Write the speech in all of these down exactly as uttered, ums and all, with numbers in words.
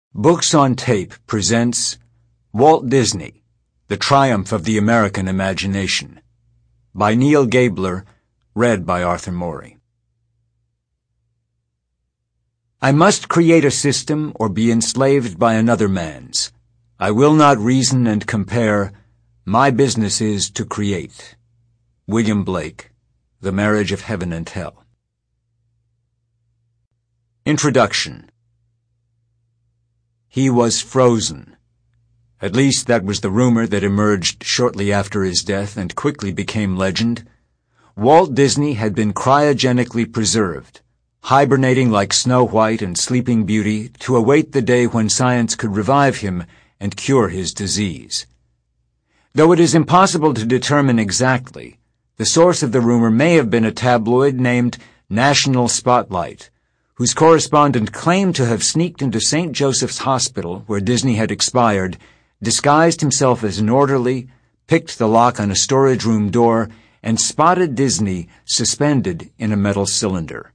Books on Tape presents Walt Disney, The Triumph of the American Imagination by Neil Gabler, read by Arthur Morey. I must create a system or be enslaved by another man's. I will not reason and compare. My business is to create. William Blake, The Marriage of Heaven and Hell. Introduction. He was frozen. At least that was the rumor that emerged shortly after his death and quickly became legend. Walt Disney had been cryogenically preserved, hibernating like Snow White and Sleeping Beauty to await the day when science could revive him and cure his disease. Though it is impossible to determine exactly, the source of the rumor may have been a tabloid named National Spotlight, whose correspondent claimed to have sneaked into Saint Joseph's Hospital, where Disney had expired, disguised himself as an orderly, picked the lock on a storage room door, and spotted Disney suspended in a metal cylinder.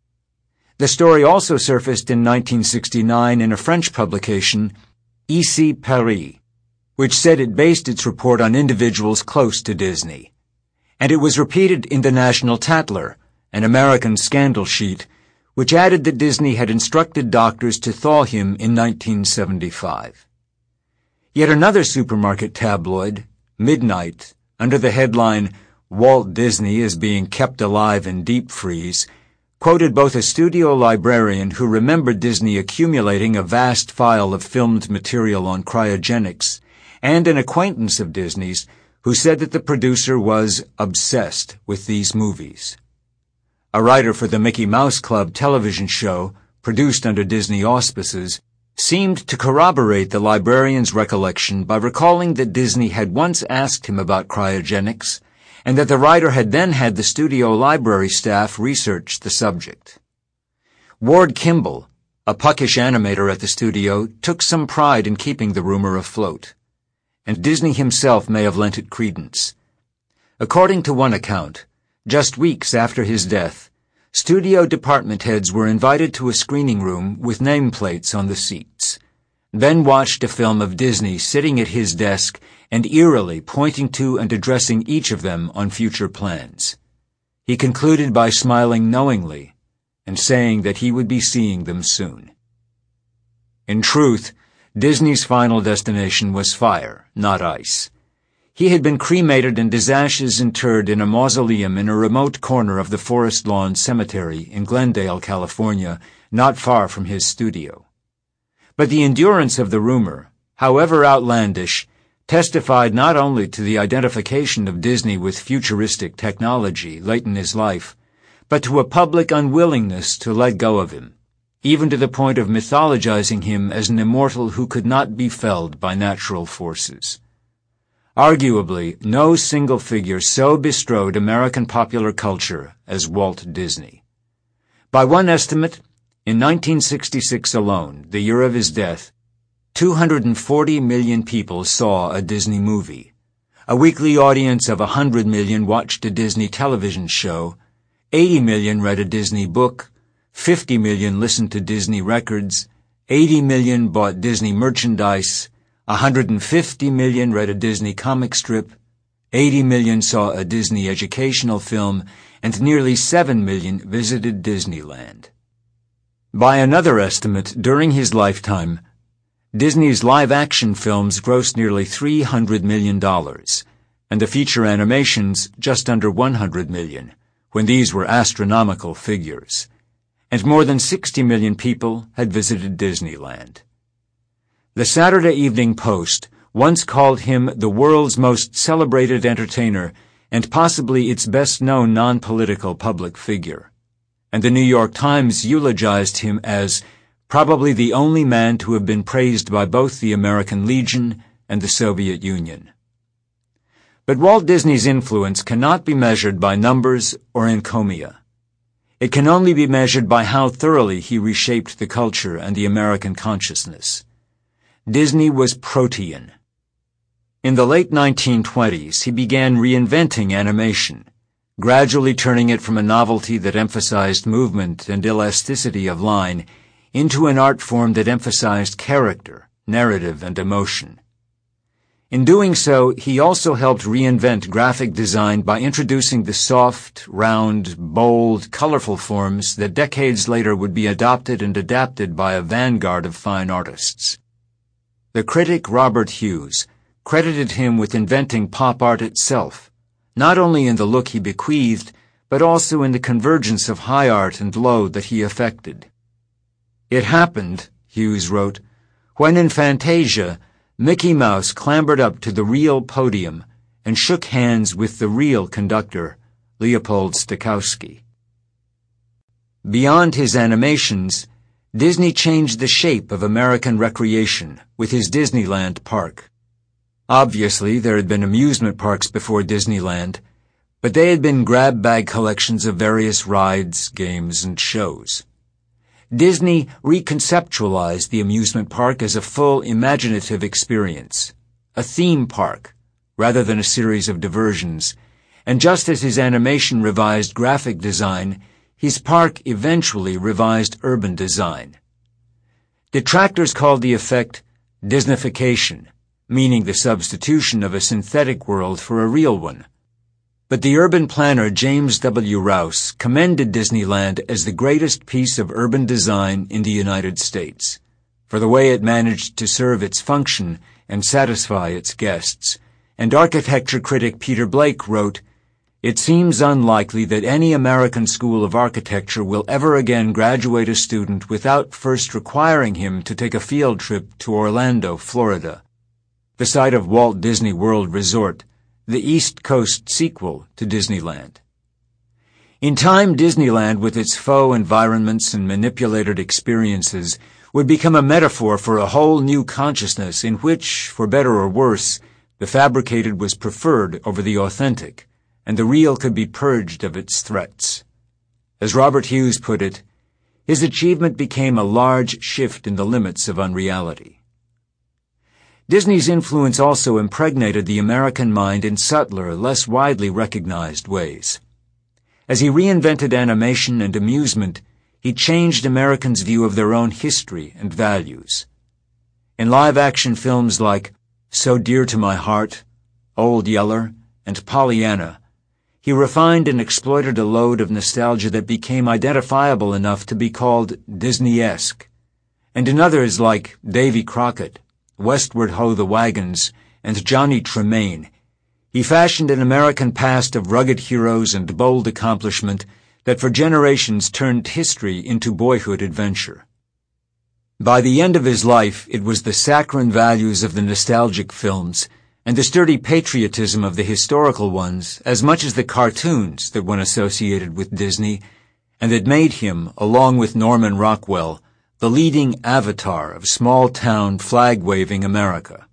The story also surfaced in nineteen sixty-nine in a French publication, Ici Paris, which said it based its report on individuals close to Disney. And it was repeated in the National Tatler, an American scandal sheet, which added that Disney had instructed doctors to thaw him in nineteen seventy-five. Yet another supermarket tabloid, Midnight, under the headline, Walt Disney is being kept alive in deep freeze, quoted both a studio librarian who remembered Disney accumulating a vast file of filmed material on cryogenics, and an acquaintance of Disney's who said that the producer was obsessed with these movies. A writer for the Mickey Mouse Club television show, produced under Disney auspices, seemed to corroborate the librarian's recollection by recalling that Disney had once asked him about cryogenics, and that the writer had then had the studio library staff research the subject. Ward Kimball, a puckish animator at the studio, took some pride in keeping the rumor afloat, and Disney himself may have lent it credence. According to one account, just weeks after his death, studio department heads were invited to a screening room with nameplates on the seats, then watched a film of Disney sitting at his desk and eerily pointing to and addressing each of them on future plans. He concluded by smiling knowingly and saying that he would be seeing them soon. In truth, Disney's final destination was fire, not ice. He had been cremated and his ashes interred in a mausoleum in a remote corner of the Forest Lawn Cemetery in Glendale, California, not far from his studio. But the endurance of the rumor, however outlandish, testified not only to the identification of Disney with futuristic technology late in his life, but to a public unwillingness to let go of him, even to the point of mythologizing him as an immortal who could not be felled by natural forces. Arguably, no single figure so bestrode American popular culture as Walt Disney. By one estimate, in nineteen sixty-six alone, the year of his death, two hundred forty million people saw a Disney movie. A weekly audience of one hundred million watched a Disney television show, eighty million read a Disney book, fifty million listened to Disney records, eighty million bought Disney merchandise, one hundred fifty million read a Disney comic strip, eighty million saw a Disney educational film, and nearly seven million visited Disneyland. By another estimate, during his lifetime, Disney's live-action films grossed nearly three hundred million dollars, and the feature animations just under one hundred million dollars, when these were astronomical figures, and more than sixty million people had visited Disneyland. The Saturday Evening Post once called him the world's most celebrated entertainer and possibly its best-known non-political public figure, and the New York Times eulogized him as probably the only man to have been praised by both the American Legion and the Soviet Union. But Walt Disney's influence cannot be measured by numbers or encomia. It can only be measured by how thoroughly he reshaped the culture and the American consciousness. Disney was protean. In the late nineteen twenties, he began reinventing animation, gradually turning it from a novelty that emphasized movement and elasticity of line into an art form that emphasized character, narrative, and emotion. In doing so, he also helped reinvent graphic design by introducing the soft, round, bold, colorful forms that decades later would be adopted and adapted by a vanguard of fine artists. The critic Robert Hughes credited him with inventing pop art itself, not only in the look he bequeathed, but also in the convergence of high art and low that he effected. It happened, Hughes wrote, when in Fantasia, Mickey Mouse clambered up to the real podium and shook hands with the real conductor, Leopold Stokowski. Beyond his animations, Disney changed the shape of American recreation with his Disneyland park. Obviously, there had been amusement parks before Disneyland, but they had been grab-bag collections of various rides, games, and shows. Disney reconceptualized the amusement park as a full imaginative experience, a theme park, rather than a series of diversions, and just as his animation revised graphic design, his park eventually revised urban design. Detractors called the effect Disneyfication, meaning the substitution of a synthetic world for a real one. But the urban planner James W. Rouse commended Disneyland as the greatest piece of urban design in the United States, for the way it managed to serve its function and satisfy its guests. And architecture critic Peter Blake wrote, "It seems unlikely that any American school of architecture will ever again graduate a student without first requiring him to take a field trip to Orlando, Florida, the site of Walt Disney World Resort, the East Coast sequel to Disneyland." In time, Disneyland, with its faux environments and manipulated experiences, would become a metaphor for a whole new consciousness in which, for better or worse, the fabricated was preferred over the authentic, and the real could be purged of its threats. As Robert Hughes put it, his achievement became a large shift in the limits of unreality. Disney's influence also impregnated the American mind in subtler, less widely recognized ways. As he reinvented animation and amusement, he changed Americans' view of their own history and values. In live-action films like So Dear to My Heart, Old Yeller, and Pollyanna, he refined and exploited a load of nostalgia that became identifiable enough to be called Disney-esque. And in others like Davy Crockett, Westward Ho the Wagons, and Johnny Tremaine, he fashioned an American past of rugged heroes and bold accomplishment that for generations turned history into boyhood adventure. By the end of his life, it was the saccharine values of the nostalgic films and the sturdy patriotism of the historical ones, as much as the cartoons that one associated with Disney, and that made him, along with Norman Rockwell, the leading avatar of small-town, flag-waving America.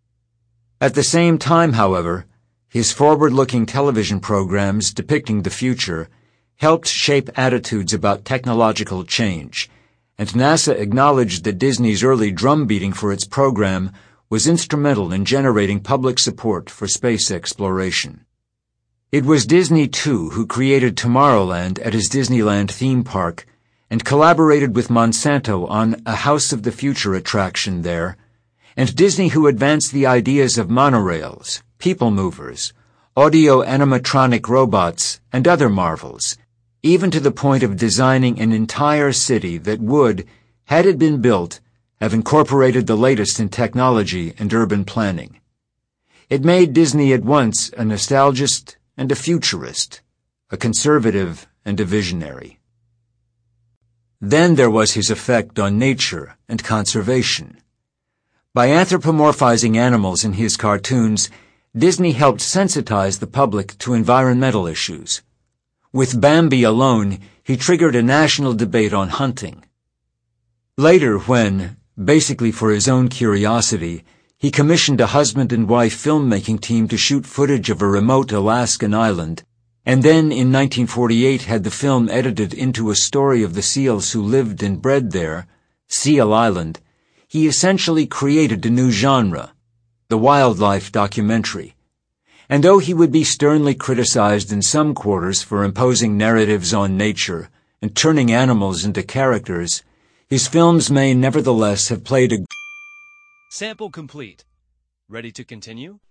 At the same time, however, his forward-looking television programs depicting the future helped shape attitudes about technological change, and NASA acknowledged that Disney's early drumbeating for its program was instrumental in generating public support for space exploration. It was Disney, too, who created Tomorrowland at his Disneyland theme park and collaborated with Monsanto on a House of the Future attraction there, and Disney who advanced the ideas of monorails, people movers, audio-animatronic robots, and other marvels, even to the point of designing an entire city that would, had it been built, have incorporated the latest in technology and urban planning. It made Disney at once a nostalgist and a futurist, a conservative and a visionary. Then there was his effect on nature and conservation. By anthropomorphizing animals in his cartoons, Disney helped sensitize the public to environmental issues. With Bambi alone, he triggered a national debate on hunting. Later, when, basically for his own curiosity, he commissioned a husband and wife filmmaking team to shoot footage of a remote Alaskan island, and then in nineteen forty-eight had the film edited into a story of the seals who lived and bred there, Seal Island, he essentially created a new genre, the wildlife documentary. And though he would be sternly criticized in some quarters for imposing narratives on nature and turning animals into characters, His films may nevertheless have played a Sample complete. Ready to continue?